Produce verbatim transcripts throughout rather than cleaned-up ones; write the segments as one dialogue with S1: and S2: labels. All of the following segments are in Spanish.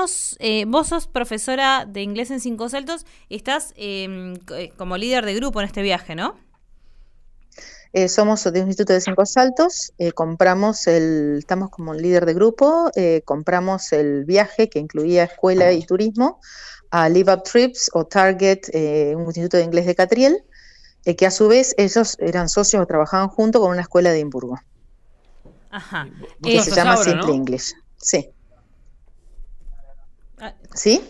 S1: sos, eh, vos sos profesora de inglés en Cinco Saltos y estás eh, como líder de grupo en este viaje, ¿no?
S2: Eh, somos de un instituto de Cinco Saltos, eh, compramos el, estamos como líder de grupo, eh, compramos el viaje que incluía escuela y turismo a Live Up Trips o Target, eh, un instituto de inglés de Catriel, eh, que a su vez ellos eran socios o trabajaban junto con una escuela de Edimburgo.
S1: Ajá.
S2: Que
S1: Eh,
S2: se llama
S3: ahora,
S2: Simple
S3: ¿no?
S2: English. Sí.
S1: a,
S2: ¿Sí?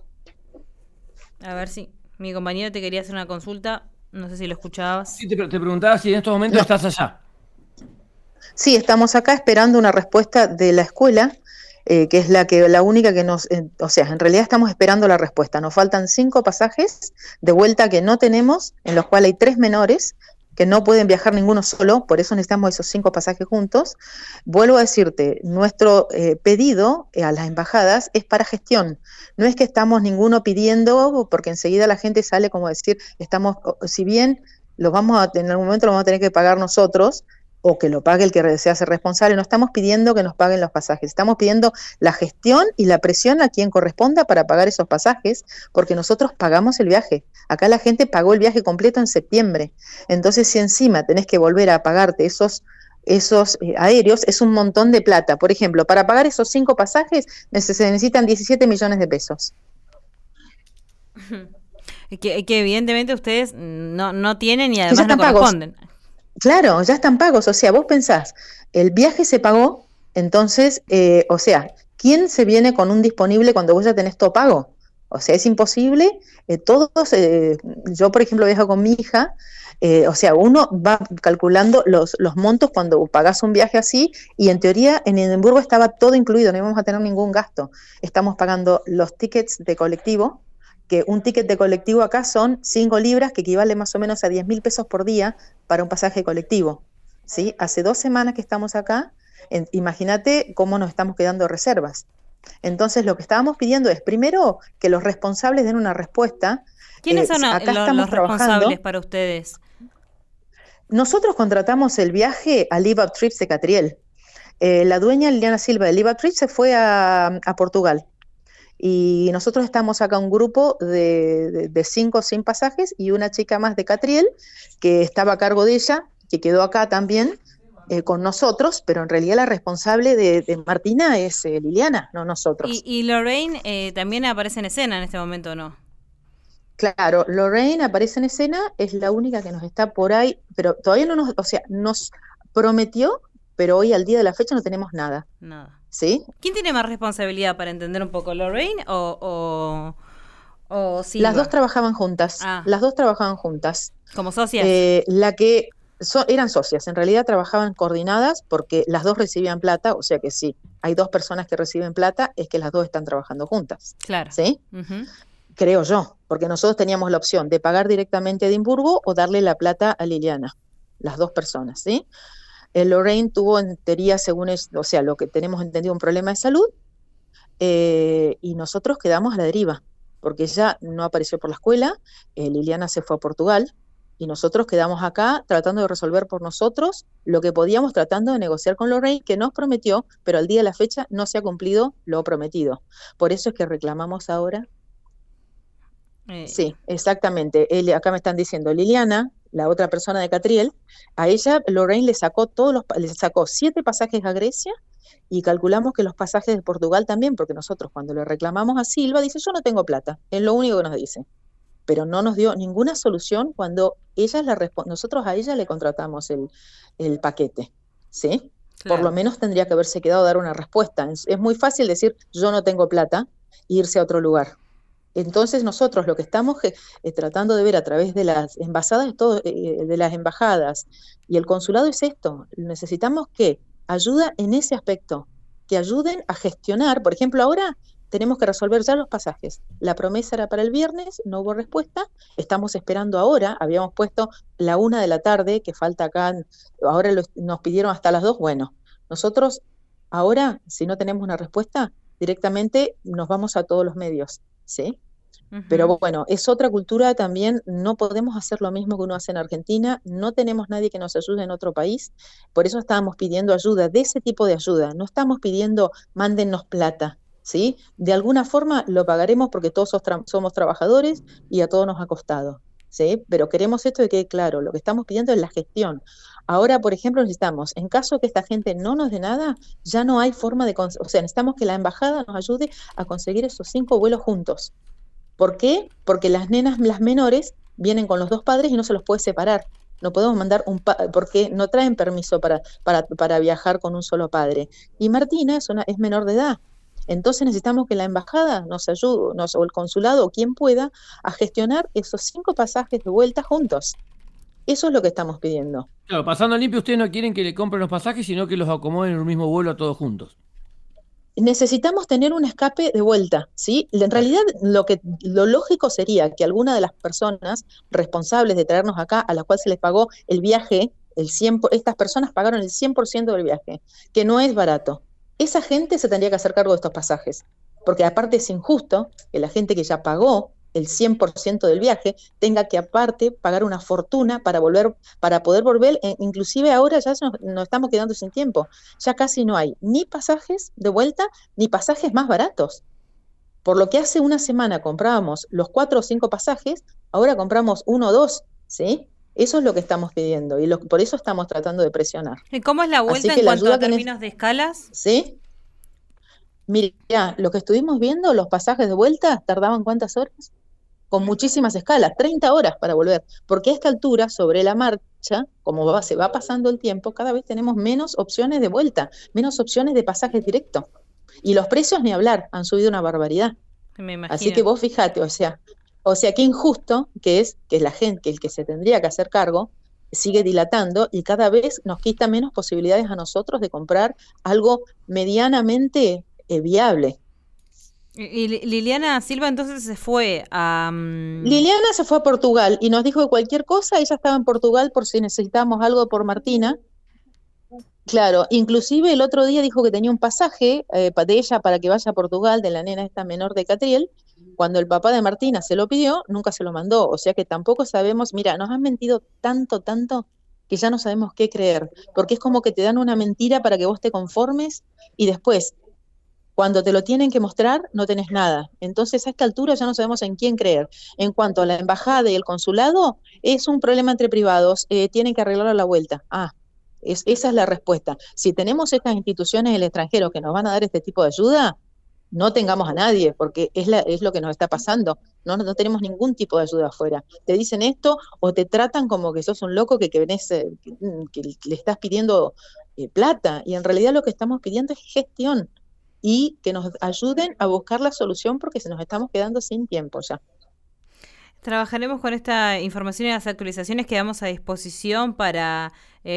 S1: a ver si mi compañero te quería hacer una consulta. No sé si lo escuchabas.
S3: Sí, te, te preguntaba si en estos momentos
S2: No.
S3: estás allá.
S2: Sí, estamos acá esperando una respuesta de la escuela, eh, que es la que la única que nos, eh, o sea, en realidad estamos esperando la respuesta. Nos faltan cinco pasajes de vuelta que no tenemos, en los cuales hay tres menores que no pueden viajar ninguno solo, por eso necesitamos esos cinco pasajes juntos. Vuelvo a decirte, nuestro eh, pedido a las embajadas es para gestión. No es que estamos ninguno pidiendo, porque enseguida la gente sale como decir, estamos, si bien los vamos a, en algún momento lo vamos a tener que pagar nosotros, o que lo pague el que se hace responsable, no estamos pidiendo que nos paguen los pasajes, estamos pidiendo la gestión y la presión a quien corresponda para pagar esos pasajes, porque nosotros pagamos el viaje. Acá la gente pagó el viaje completo en septiembre, entonces si encima tenés que volver a pagarte esos, esos eh, aéreos, es un montón de plata. Por ejemplo, para pagar esos cinco pasajes se necesitan diecisiete millones de pesos.
S1: Que, que evidentemente ustedes no, no tienen y
S2: Y ya
S1: además no
S2: están pagos.
S1: corresponden.
S2: Claro, ya están pagos, o sea, vos pensás, el viaje se pagó, entonces, eh, o sea, ¿quién se viene con un disponible cuando vos ya tenés todo pago? O sea, es imposible, eh, todos, eh, yo por ejemplo viajo con mi hija, eh, o sea, uno va calculando los, los montos cuando pagás un viaje así, y en teoría en Edimburgo estaba todo incluido, no íbamos a tener ningún gasto, estamos pagando los tickets de colectivo, que un ticket de colectivo acá son cinco libras, que equivale más o menos a diez mil pesos por día para un pasaje colectivo, ¿sí? Hace dos semanas que estamos acá, imagínate cómo nos estamos quedando reservas. Entonces lo que estábamos pidiendo es, primero, que los responsables den una respuesta.
S1: ¿Quiénes
S2: eh,
S1: son
S2: acá
S1: lo,
S2: estamos
S1: los responsables
S2: trabajando.
S1: para ustedes?
S2: Nosotros contratamos el viaje a Live Up Trips de Catriel. Eh, la dueña Liliana Silva de Live Up Trips se fue a, a Portugal. Y nosotros estamos acá un grupo de, de, de cinco sin pasajes y una chica más de Catriel que estaba a cargo de ella, que quedó acá también eh, con nosotros, pero en realidad la responsable de, de Martina es eh, Liliana, no nosotros.
S1: ¿Y, y Lorraine eh, también aparece en escena en este momento o no?
S2: Claro, Lorraine aparece en escena, es la única que nos está por ahí, pero todavía no nos, o sea, nos prometió, pero hoy al día de la fecha no tenemos nada.
S1: Nada.
S2: ¿Sí?
S1: ¿Quién tiene más responsabilidad para entender un poco, Lorraine o, o, o Silva?
S2: Las dos trabajaban juntas,
S1: ah.
S2: las dos trabajaban juntas.
S1: ¿Como socias?
S2: Eh, la que so, eran socias, en realidad trabajaban coordinadas porque las dos recibían plata, o sea que sí, hay dos personas que reciben plata, es que las dos están trabajando juntas.
S1: Claro.
S2: ¿Sí?
S1: Uh-huh.
S2: Creo yo, porque nosotros teníamos la opción de pagar directamente a Edimburgo o darle la plata a Liliana, las dos personas, ¿sí? El Lorraine tuvo en teoría, según es, o sea, lo que tenemos entendido, un problema de salud, eh, y nosotros quedamos a la deriva, porque ella no apareció por la escuela, eh, Liliana se fue a Portugal, y nosotros quedamos acá tratando de resolver por nosotros lo que podíamos, tratando de negociar con Lorraine, que nos prometió, pero al día de la fecha no se ha cumplido lo prometido. Por eso es que reclamamos ahora. Eh. Sí, exactamente. Él, acá me están diciendo, Liliana, la otra persona de Catriel, a ella Lorraine le sacó todos los, le sacó siete pasajes a Grecia y calculamos que los pasajes de Portugal también, porque nosotros cuando le reclamamos a Silva dice yo no tengo plata, es lo único que nos dice, pero no nos dio ninguna solución cuando ella la nosotros a ella le contratamos el, el paquete, ¿sí? Claro. Por lo menos tendría que haberse quedado a dar una respuesta. Es, es muy fácil decir yo no tengo plata e irse a otro lugar. Entonces nosotros lo que estamos eh, tratando de ver a través de las embajadas, todo, eh, de las embajadas y el consulado es esto, necesitamos que ayuda en ese aspecto, que ayuden a gestionar, por ejemplo ahora tenemos que resolver ya los pasajes, la promesa era para el viernes, no hubo respuesta, estamos esperando ahora, habíamos puesto la una de la tarde, que falta acá, ahora lo, nos pidieron hasta las dos, bueno, nosotros ahora si no tenemos una respuesta, directamente nos vamos a todos los medios, ¿sí? Uh-huh. Pero bueno, es otra cultura también, no podemos hacer lo mismo que uno hace en Argentina, no tenemos nadie que nos ayude en otro país, por eso estábamos pidiendo ayuda, de ese tipo de ayuda, no estamos pidiendo mándennos plata, ¿sí? De alguna forma lo pagaremos porque todos sos tra- somos trabajadores y a todos nos ha costado, ¿sí? Pero queremos esto de que quede claro, lo que estamos pidiendo es la gestión. Ahora, por ejemplo, necesitamos, en caso que esta gente no nos dé nada, ya no hay forma de, cons- o sea, necesitamos que la embajada nos ayude a conseguir esos cinco vuelos juntos. ¿Por qué? Porque las nenas, las menores, vienen con los dos padres y no se los puede separar. No podemos mandar un pa porque no traen permiso para, para, para viajar con un solo padre. Y Martina es, una, es menor de edad. Entonces necesitamos que la embajada nos ayude, nos, o el consulado, o quien pueda, a gestionar esos cinco pasajes de vuelta juntos. Eso es lo que estamos pidiendo.
S3: Claro, pasando limpio, ustedes no quieren que le compren los pasajes, sino que los acomoden en un mismo vuelo a todos juntos.
S2: Necesitamos tener un escape de vuelta, ¿sí? En
S3: Claro.
S2: realidad, lo que lo lógico sería que alguna de las personas responsables de traernos acá, a las cuales se les pagó el viaje, el cien por ciento, estas personas pagaron el cien por ciento del viaje, que no es barato. Esa gente se tendría que hacer cargo de estos pasajes, porque aparte es injusto que la gente que ya pagó el cien por ciento del viaje tenga que aparte pagar una fortuna para volver, para poder volver, e inclusive ahora ya nos, nos estamos quedando sin tiempo, ya casi no hay ni pasajes de vuelta ni pasajes más baratos. Por lo que hace una semana comprábamos los cuatro o cinco pasajes, ahora compramos uno o dos, ¿sí? Eso es lo que estamos pidiendo y lo, por eso estamos tratando de presionar.
S1: ¿Y cómo es la vuelta
S2: Así
S1: en
S2: que la
S1: cuanto a
S2: ayuda que
S1: términos de escalas?
S2: ¿sí? Mira, lo que estuvimos viendo, los pasajes de vuelta, ¿tardaban cuántas horas? Con muchísimas escalas, treinta horas para volver, porque a esta altura, sobre la marcha, como va, se va pasando el tiempo, cada vez tenemos menos opciones de vuelta, menos opciones de pasajes directos. Y los precios, ni hablar, han subido una barbaridad.
S1: Me imagino.
S2: Así que vos fíjate, o sea, o sea, qué injusto que es que la gente, que el que se tendría que hacer cargo, sigue dilatando y cada vez nos quita menos posibilidades a nosotros de comprar algo medianamente eh, viable.
S1: Y Liliana Silva entonces se fue a... Um...
S2: Liliana se fue a Portugal y nos dijo que cualquier cosa, ella estaba en Portugal por si necesitábamos algo por Martina. Claro, inclusive el otro día dijo que tenía un pasaje eh, de ella para que vaya a Portugal, de la nena esta menor de Catriel. Cuando el papá de Martina se lo pidió, nunca se lo mandó. O sea que tampoco sabemos, mira, nos han mentido tanto, tanto, que ya no sabemos qué creer. Porque es como que te dan una mentira para que vos te conformes y después, cuando te lo tienen que mostrar, no tenés nada. Entonces, a esta altura ya no sabemos en quién creer. En cuanto a la embajada y el consulado, es un problema entre privados, eh, tienen que arreglarlo a la vuelta. Ah, es, esa es la respuesta. Si tenemos estas instituciones en el extranjero que nos van a dar este tipo de ayuda, no tengamos a nadie, porque es, la, es lo que nos está pasando. No, no tenemos ningún tipo de ayuda afuera. Te dicen esto o te tratan como que sos un loco que, que, venés, eh, que, que le estás pidiendo eh, plata. Y en realidad lo que estamos pidiendo es gestión y que nos ayuden a buscar la solución porque se nos estamos quedando sin tiempo ya.
S1: Trabajaremos con esta información y las actualizaciones que damos a disposición para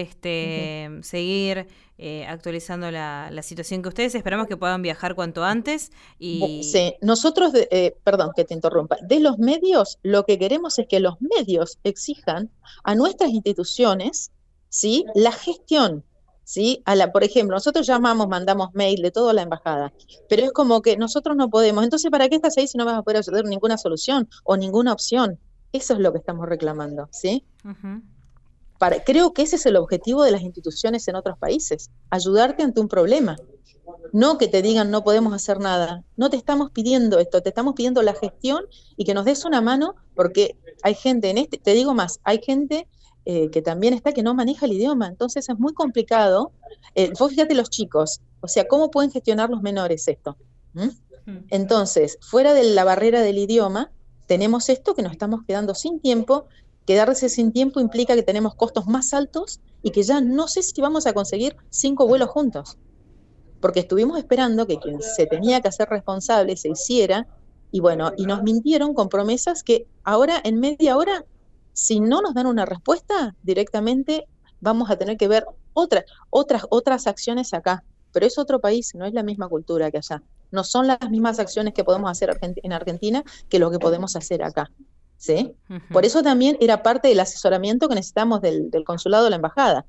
S1: este uh-huh. seguir eh, actualizando la, la situación que ustedes esperamos que puedan viajar cuanto antes. Y
S2: sí, nosotros, de, eh, perdón que te interrumpa, de los medios lo que queremos es que los medios exijan a nuestras instituciones, ¿sí?, la gestión. ¿Sí? A la, por ejemplo, nosotros llamamos, mandamos mail de todo a la embajada, pero es como que nosotros no podemos. Entonces, ¿para qué estás ahí si no vas a poder ayudar ninguna solución o ninguna opción? Eso es lo que estamos reclamando, ¿sí? Uh-huh. Para, creo que ese es el objetivo de las instituciones en otros países, ayudarte ante un problema. No que te digan no podemos hacer nada. No te estamos pidiendo esto, te estamos pidiendo la gestión y que nos des una mano, porque hay gente en este, te digo más, hay gente Eh, que también está que no maneja el idioma, entonces es muy complicado. Eh, vos fíjate los chicos, o sea, ¿cómo pueden gestionar los menores esto? ¿Mm? Entonces, fuera de la barrera del idioma, tenemos esto que nos estamos quedando sin tiempo. Quedarse sin tiempo implica que tenemos costos más altos y que ya no sé si vamos a conseguir cinco vuelos juntos, porque estuvimos esperando que quien se tenía que hacer responsable se hiciera, y bueno, y nos mintieron con promesas que ahora en media hora, si no nos dan una respuesta, directamente vamos a tener que ver otras, otras, otras acciones acá. Pero es otro país, no es la misma cultura que allá. No son las mismas acciones que podemos hacer en Argentina que lo que podemos hacer acá. ¿Sí? Uh-huh. Por eso también era parte del asesoramiento que necesitamos del, del consulado de la embajada.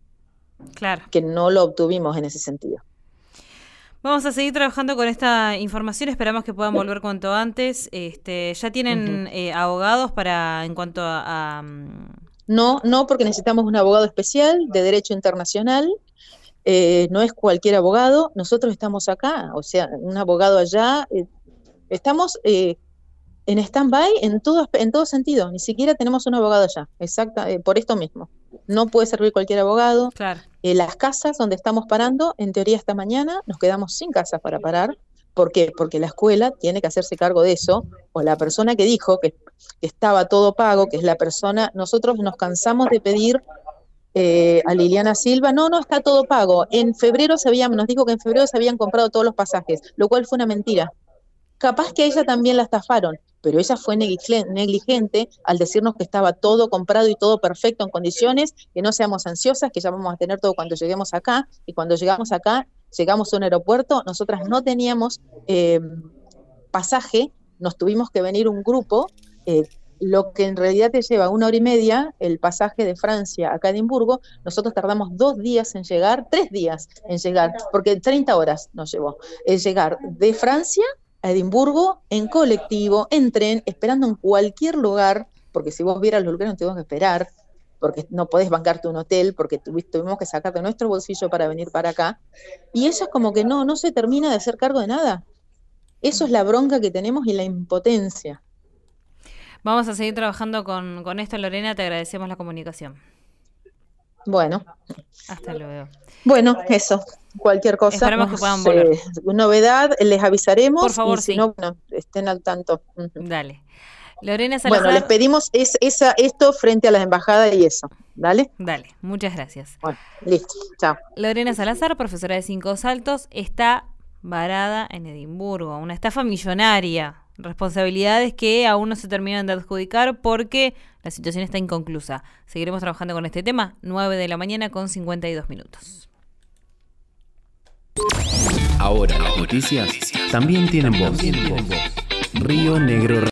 S1: Claro.
S2: Que no lo obtuvimos en ese sentido.
S1: Vamos a seguir trabajando con esta información, esperamos que puedan volver cuanto antes. Este, ¿ya tienen uh-huh. eh, abogados para en cuanto a, a...
S2: No, no, porque necesitamos un abogado especial de derecho internacional. eh, no es cualquier abogado, nosotros estamos acá, o sea, un abogado allá, eh, estamos eh, en stand-by en todo, en todo sentido, ni siquiera tenemos un abogado allá, exacta, eh, por esto mismo. No puede servir cualquier abogado.
S1: Claro.
S2: Eh, las casas donde estamos parando, en teoría esta mañana, nos quedamos sin casas para parar. ¿Por qué? Porque la escuela tiene que hacerse cargo de eso, o la persona que dijo que, que estaba todo pago, que es la persona, nosotros nos cansamos de pedir eh, a Liliana Silva, no, no, está todo pago. En febrero se habían, nos dijo que en febrero se habían comprado todos los pasajes, lo cual fue una mentira. Capaz que a ella también la estafaron, pero ella fue negligente al decirnos que estaba todo comprado y todo perfecto en condiciones, que no seamos ansiosas, que ya vamos a tener todo cuando lleguemos acá, y cuando llegamos acá, llegamos a un aeropuerto, nosotras no teníamos eh, pasaje, nos tuvimos que venir un grupo, eh, lo que en realidad te lleva una hora y media, el pasaje de Francia a Edimburgo, nosotros tardamos dos días en llegar, tres días en llegar, porque treinta horas nos llevó, el llegar de Francia a Edimburgo en colectivo, en tren, esperando en cualquier lugar, porque si vos vieras los lugares no tuvimos que esperar, porque no podés bancarte un hotel, porque tuvimos que sacar de nuestro bolsillo para venir para acá, y eso es como que no, no se termina de hacer cargo de nada. Eso es la bronca que tenemos y la impotencia.
S1: Vamos a seguir trabajando con, con esto, Lorena, te agradecemos la comunicación.
S2: Bueno.
S1: Hasta luego.
S2: Bueno, eso. Cualquier cosa,
S1: esperemos
S2: nos,
S1: que puedan volver.
S2: Eh, novedad, les avisaremos.
S1: Por favor,
S2: y si
S1: sí.
S2: no, bueno, estén al tanto. Uh-huh.
S1: Dale. Lorena Salazar.
S2: Bueno, les pedimos es, esa, esto frente a las embajadas y eso. ¿Dale?
S1: Dale, muchas gracias.
S2: Bueno, listo. Chao.
S1: Lorena Salazar, profesora de Cinco Saltos, está varada en Edimburgo. Una estafa millonaria. Responsabilidades que aún no se terminan de adjudicar porque la situación está inconclusa. Seguiremos trabajando con este tema. nueve de la mañana con cincuenta y dos minutos.
S4: Ahora las noticias también tienen voz. Río Negro.